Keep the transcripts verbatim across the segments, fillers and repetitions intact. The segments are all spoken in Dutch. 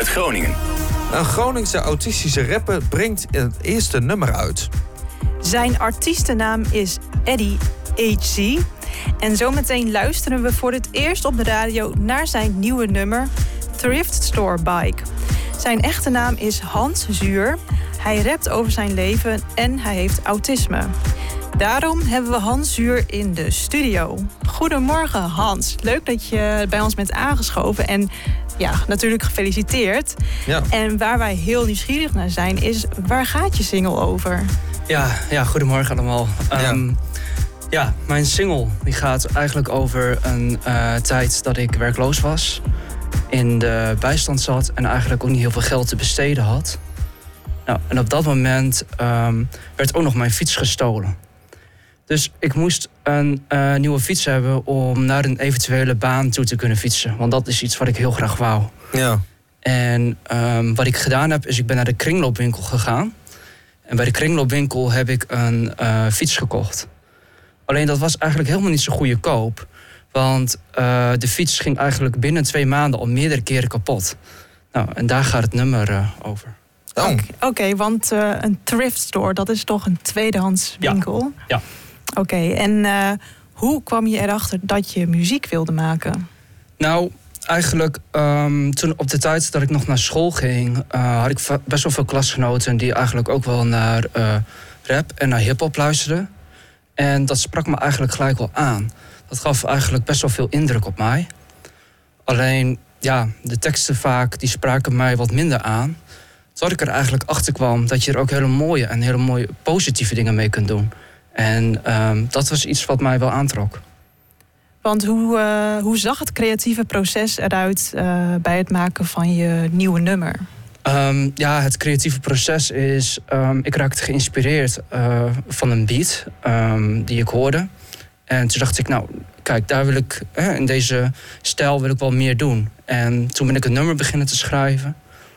uit Groningen. Een Groningse autistische rapper brengt het eerste nummer uit. Zijn artiestennaam is Eddie H C. En zometeen luisteren we voor het eerst op de radio naar zijn nieuwe nummer Thrift Store Bike. Zijn echte naam is Hans Zuur. Hij rapt over zijn leven en hij heeft autisme. Daarom hebben we Hans Zuur in de studio. Goedemorgen Hans, leuk dat je bij ons bent aangeschoven en ja, natuurlijk gefeliciteerd. Ja. En waar wij heel nieuwsgierig naar zijn is, waar gaat je single over? Ja, ja goedemorgen allemaal. Ja. Um, ja, mijn single die gaat eigenlijk over een uh, tijd dat ik werkloos was. In de bijstand zat en eigenlijk ook niet heel veel geld te besteden had. Nou, en op dat moment um, werd ook nog mijn fiets gestolen. Dus ik moest een uh, nieuwe fiets hebben om naar een eventuele baan toe te kunnen fietsen. Want dat is iets wat ik heel graag wou. Ja. En um, wat ik gedaan heb, is ik ben naar de kringloopwinkel gegaan. En bij de kringloopwinkel heb ik een uh, fiets gekocht. Alleen dat was eigenlijk helemaal niet zo goede koop. Want uh, de fiets ging eigenlijk binnen twee maanden al meerdere keren kapot. Nou, en daar gaat het nummer uh, over. Oh. Oké, okay, want uh, een thrift store, dat is toch een tweedehands winkel? Ja. ja. Oké, okay, en uh, hoe kwam je erachter dat je muziek wilde maken? Nou, eigenlijk um, toen op de tijd dat ik nog naar school ging, Uh, had ik best wel veel klasgenoten die eigenlijk ook wel naar uh, rap en naar hiphop luisterden. En dat sprak me eigenlijk gelijk wel aan. Dat gaf eigenlijk best wel veel indruk op mij. Alleen, ja, de teksten vaak, die spraken mij wat minder aan. Tot ik er eigenlijk achter kwam dat je er ook hele mooie en hele mooie positieve dingen mee kunt doen. En um, dat was iets wat mij wel aantrok. Want hoe, uh, hoe zag het creatieve proces eruit uh, bij het maken van je nieuwe nummer? Um, ja, het creatieve proces is, Um, ik raakte geïnspireerd uh, van een beat um, die ik hoorde. En toen dacht ik, nou, kijk, daar wil ik, eh, in deze stijl wil ik wel meer doen. En toen ben ik een nummer beginnen te schrijven.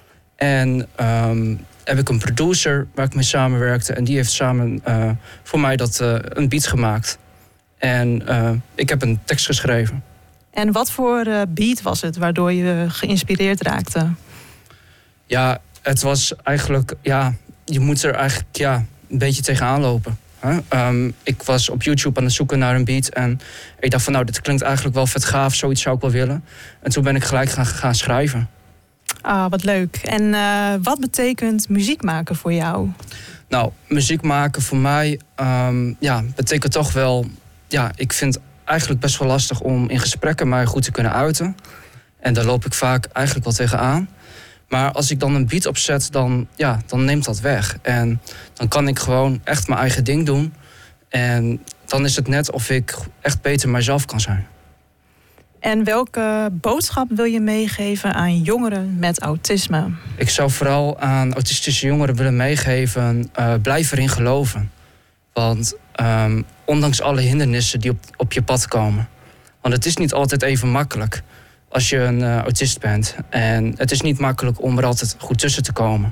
En um, heb ik een producer waar ik mee samenwerkte. En die heeft samen uh, voor mij dat, uh, een beat gemaakt. En uh, ik heb een tekst geschreven. En wat voor uh, beat was het waardoor je geïnspireerd raakte? Ja, het was eigenlijk, ja, je moet er eigenlijk ja, een beetje tegenaan lopen. Um, ik was op YouTube aan het zoeken naar een beat en ik dacht van nou, dit klinkt eigenlijk wel vet gaaf, zoiets zou ik wel willen. En toen ben ik gelijk gaan, gaan schrijven. Ah, wat leuk. En uh, wat betekent muziek maken voor jou? Nou, muziek maken voor mij um, ja, betekent toch wel, ja, ik vind het eigenlijk best wel lastig om in gesprekken mij goed te kunnen uiten. En daar loop ik vaak eigenlijk wel tegenaan. Maar als ik dan een beat opzet, dan, ja, dan neemt dat weg. En dan kan ik gewoon echt mijn eigen ding doen. En dan is het net of ik echt beter mijzelf kan zijn. En welke boodschap wil je meegeven aan jongeren met autisme? Ik zou vooral aan autistische jongeren willen meegeven, Uh, blijf erin geloven. Want um, ondanks alle hindernissen die op, op je pad komen. Want het is niet altijd even makkelijk als je een uh, autist bent. En het is niet makkelijk om er altijd goed tussen te komen.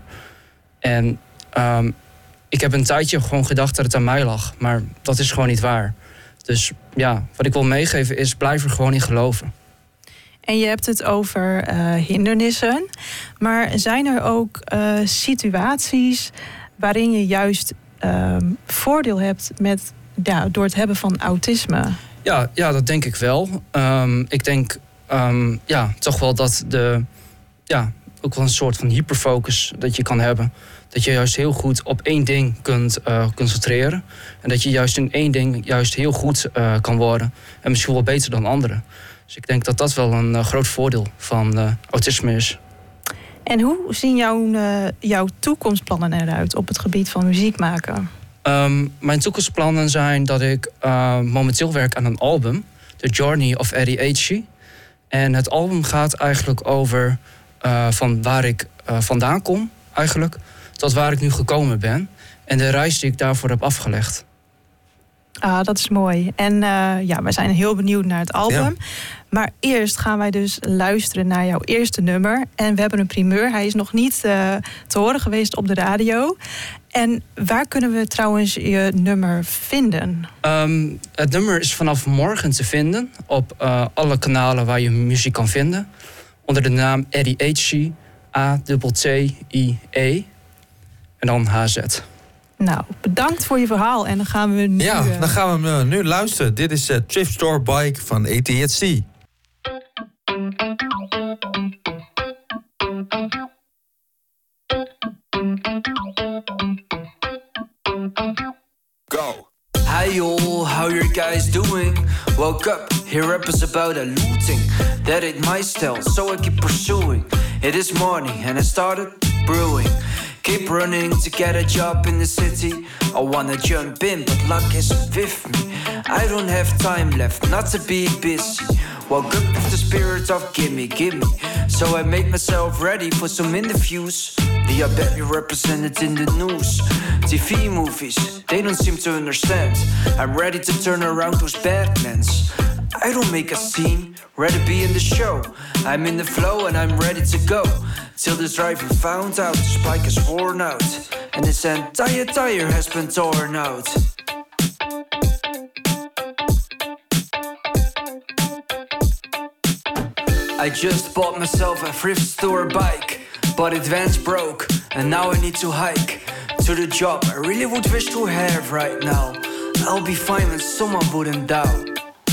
En um, ik heb een tijdje gewoon gedacht dat het aan mij lag. Maar dat is gewoon niet waar. Dus ja, wat ik wil meegeven is, blijf er gewoon in geloven. En je hebt het over uh, hindernissen. Maar zijn er ook uh, situaties waarin je juist uh, voordeel hebt met, ja, door het hebben van autisme? Ja, ja, dat denk ik wel. Um, ik denk um, ja, toch wel dat de, ja, ook wel een soort van hyperfocus dat je kan hebben. Dat je juist heel goed op één ding kunt uh, concentreren. En dat je juist in één ding juist heel goed uh, kan worden. En misschien wel beter dan anderen. Dus ik denk dat dat wel een uh, groot voordeel van uh, autisme is. En hoe zien jouw, uh, jouw toekomstplannen eruit op het gebied van muziek maken? Um, mijn toekomstplannen zijn dat ik uh, momenteel werk aan een album. The Journey of Eddie H C. En het album gaat eigenlijk over uh, van waar ik uh, vandaan kom eigenlijk, tot waar ik nu gekomen ben. En de reis die ik daarvoor heb afgelegd. Ah, dat is mooi. En uh, ja, wij zijn heel benieuwd naar het album. Ja. Maar eerst gaan wij dus luisteren naar jouw eerste nummer. En we hebben een primeur. Hij is nog niet uh, te horen geweest op de radio. En waar kunnen we trouwens je nummer vinden? Um, het nummer is vanaf morgen te vinden op uh, alle kanalen waar je muziek kan vinden. Onder de naam Eddie H C. A T I E en dan H Z. Nou, bedankt voor je verhaal. En dan gaan we nu... Ja, uh... dan gaan we hem uh, nu luisteren. Dit is uh, Thrift Store Bike van A T H C. Go. Hi all, how you guys doing? Woke up, hear rappers about a looting. That ain't my style, so I keep pursuing. It is morning and I started brewing. Keep running to get a job in the city. I wanna jump in, but luck isn't with me. I don't have time left, not to be busy. Woke up with the spirit of gimme, gimme. So I made myself ready for some interviews. The I bet you represented in the news. T V movies, they don't seem to understand. I'm ready to turn around those Batmans. I don't make a scene, rather be in the show. I'm in the flow and I'm ready to go. Till this driver found out the spike is worn out. And his entire tire has been torn out. I just bought myself a thrift store bike, but it vans broke and now I need to hike to the job I really would wish to have right now. I'll be fine when someone wouldn't doubt.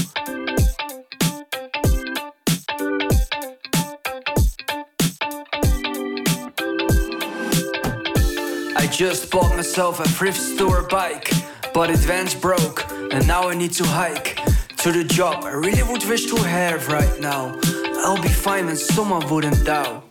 I just bought myself a thrift store bike, but it vans broke and now I need to hike to the job I really would wish to have right now. I'll be fine when someone wouldn't doubt.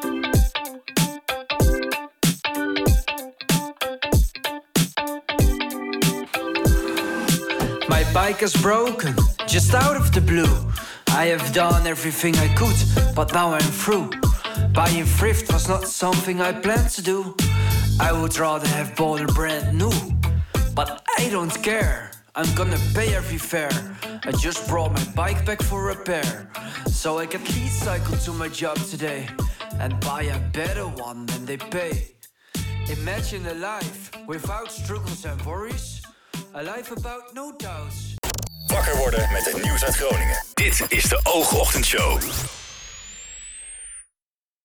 My bike is broken, just out of the blue. I have done everything I could, but now I'm through. Buying thrift was not something I planned to do. I would rather have bought a brand new, but I don't care. I'm gonna pay every fare. I just brought my bike back for repair, so I can at least cycle to my job today and buy a better one than they pay. Imagine a life without struggles and worries. A life about no doubts. Wakker worden met het nieuws uit Groningen. Dit is de Oogochtendshow.